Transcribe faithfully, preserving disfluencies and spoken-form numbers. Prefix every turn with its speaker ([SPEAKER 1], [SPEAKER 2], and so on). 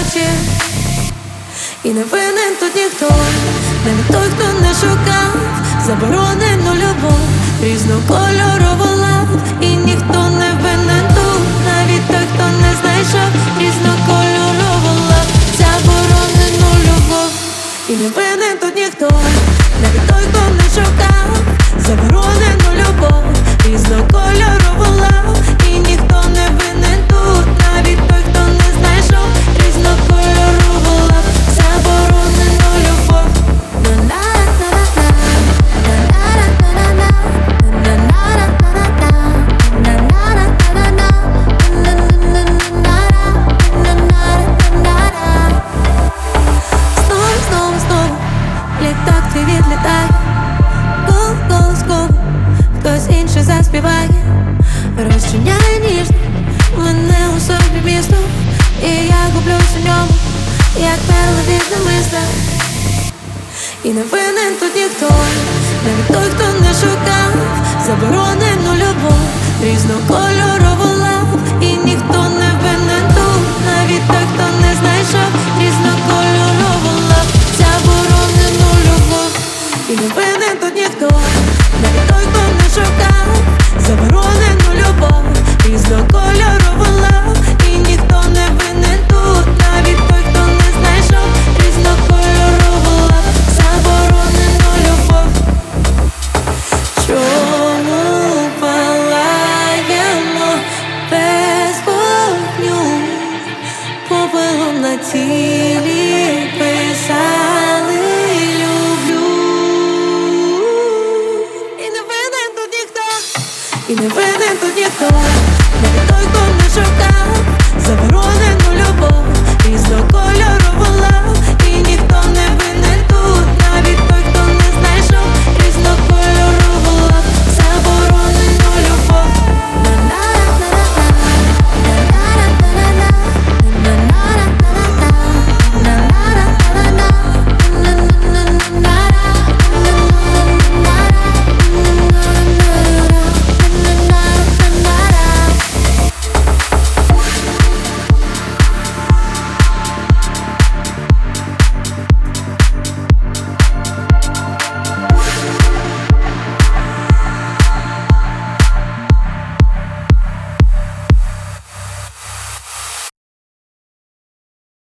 [SPEAKER 1] очі. І не винен тут ніхто, навіть той, хто не шукав заборонену любов, різнокольорову лав. І ніхто не винен тут, навіть той, хто не знайшов різнокольорову лав, заборонену любов. І не винен тут ніхто, навіть той, хто не шукав заборонену любов, різнокольорову лав. І ніхто не винен тут, навіть той, хто не знайшов різнокольорову лав, заборонену любов. Знову, знову, знову літак твій відлітає, голос, голос, голос, хтось інший заспіває, розчиняє ніжно мене у собі місто. І я гублюсь у ньому, як мелодія намисла. І не винен тут ніхто, навіть той, хто не шукав заборонену любов, різнокольорову лав. І ніхто не винен тут, навіть той, хто не знайшов різнокольорову лав, заборонену любов. І не винен тут ніхто, навіть той, хто не шукав заборонену любов, різнокольорову лав. І ніхто не винен тут, навіть той, хто не знайшов різнокольорову лав, заборонену любов. Чому палаємо без вогню, попелом на тілі?